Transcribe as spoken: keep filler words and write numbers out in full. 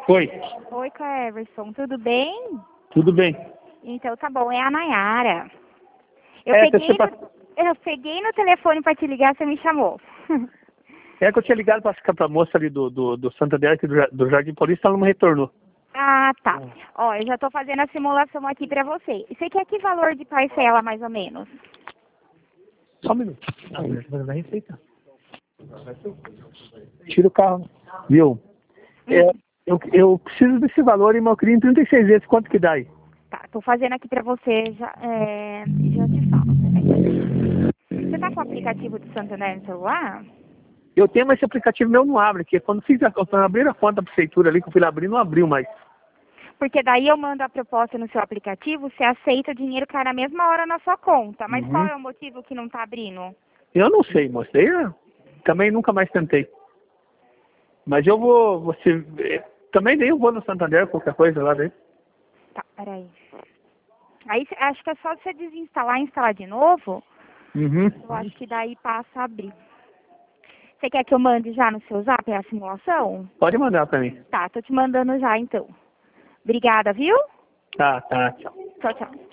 Oi. Oi, Cleverson, tudo bem? Tudo bem. Então tá bom, é a Nayara. Eu, É, peguei, você... no, eu peguei no telefone para te ligar, você me chamou. é que eu tinha ligado para ficar pra moça ali do, do, do Santander, aqui do, do Jardim Paulista, ela não me retornou. Ah, tá. Ó, eu já tô fazendo a simulação aqui para você. Você quer que valor de parcela, mais ou menos? Só um minuto. Ah, vai dar receita. Tira o carro. Viu? É, Hum, eu, eu preciso desse valor, mas eu queria em trinta e seis vezes. Quanto que dá aí? tá, tô fazendo aqui para você, já, é, já te falo. Peraí. Você tá com o aplicativo do Santander no celular? Eu tenho, mas esse aplicativo meu não abre, porque quando fiz a, quando abrir a conta da prefeitura ali, que eu fui lá abrir, não abriu mais. Porque daí eu mando a proposta no seu aplicativo, você aceita, o dinheiro cai na mesma hora na sua conta. Mas qual Uhum. é o motivo que não tá abrindo? Eu não sei, moça. Eu também nunca mais tentei. Mas eu vou, você, também daí eu vou no Santander, qualquer coisa lá daí. Tá, peraí. Aí cê- acho que é só você desinstalar e instalar de novo. Uhum. Eu acho que daí passa a abrir. Você quer que eu mande já no seu zap a simulação? Pode mandar pra mim. Tá, tô te mandando já então. Obrigada, viu? Tá, tá, tchau. Tchau, tchau.